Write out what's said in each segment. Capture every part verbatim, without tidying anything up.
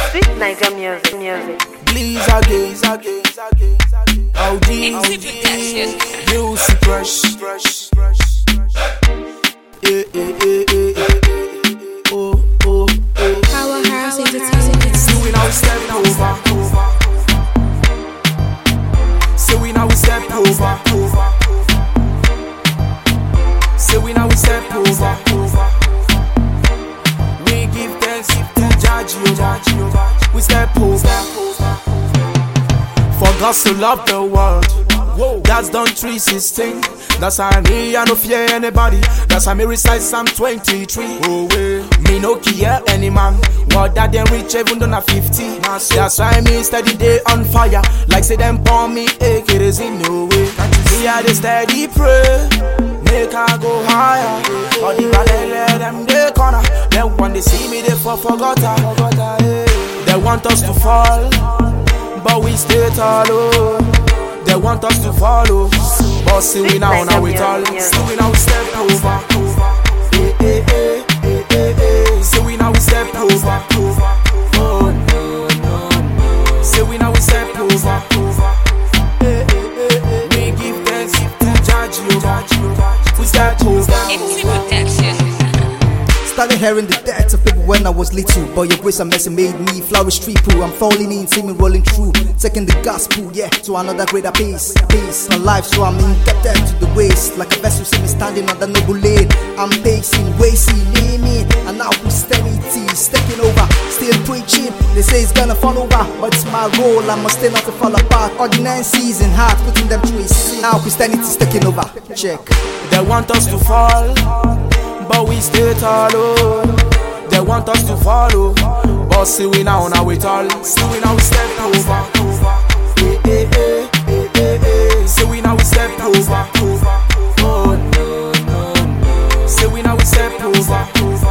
Sweet Niger music, music. Please again, again, again. O D, music fresh, fresh, fresh. Yeah, yeah, yeah, yeah, yeah. Oh, oh, oh. Powerhouse Entertainment. See we now step over. See we now step over. See we now step over. We give thanks to Jehovah. We step over. For God to love the world. Whoa. That's done three sixteen. That's how me, I no fear anybody. That's how me recite Psalm twenty-three. Oh, well. Me no care any man. What that them reach even though na fifty. That's why me steady day on fire. Like say them pour me a kerosene. No way. Me I dey steady pray. Make I go higher. All the bad let them they corner. Then when they see me they for forgot her. They want us to fall, but we stay tall. Oh. They want us to follow, but see we now now it all. See we now step over. Eh, eh, eh, eh, eh, eh. See we now step over. Oh no no no. See we now step over. Eh, eh, eh, eh. We give thanks to Jehovah. We step over. Started hearing the deaths of people when I was little, but your grace and mercy made me flourish triple. I'm falling in, see me rolling through, taking the gospel, yeah, to another greater pace. Pace my life, so I'm indebted to the waste. Like a vessel, see me standing on the noble lane. I'm pacing, wasting, leaning, and now Christianity is taking over. Still preaching, they say it's gonna fall over, but it's my role, I must stay not to fall apart. Ordinances in heart, putting them through a sin. Now Christianity is taking over. Check. They want us to fall, but we stay tall. Oh. They want us to follow, but see we now now it all. See we now we step over. Eh, eh, eh, eh, eh, eh. See we now we step over. Oh no no no. See we now we step over.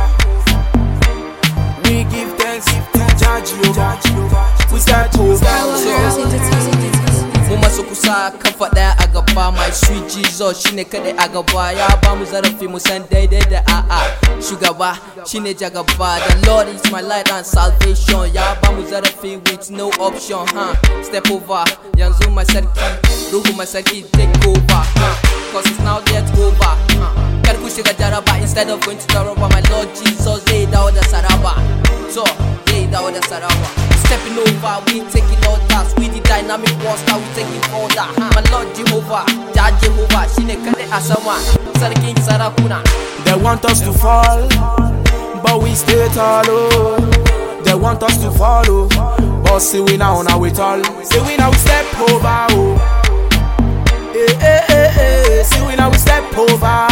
We give thanks to Jehovah. We step over. Powerhouse Entertainment. Muma sukusa kafa daya a gaba. My sweet Jesus shine kada a gaba. Ya ba mu zarafi mu san daidai da a'a. Shugaba shine jagaba. The Lord is my light and salvation. Ya ba mu zarafi with no option, huh? Step over, yanzu my sarki, ruhu my sarki take over, huh? Cause it's now yet over, huh? Kar ku shiga jaraba instead of going to Taraba. My Lord Jesus zai dawo da saraba. So zai dawo da saraba. Stepping over, we taking all that. We the dynamic monster, we taking all that. My Lord Jehovah, Jah Jehovah, shine kade asama, sarkin sarakuna. They want us to fall, but we stay tall. Oh. They want us to follow, but see we now now it all. See we now we step over. Oh. Eh, eh, eh, eh. See we now we step over.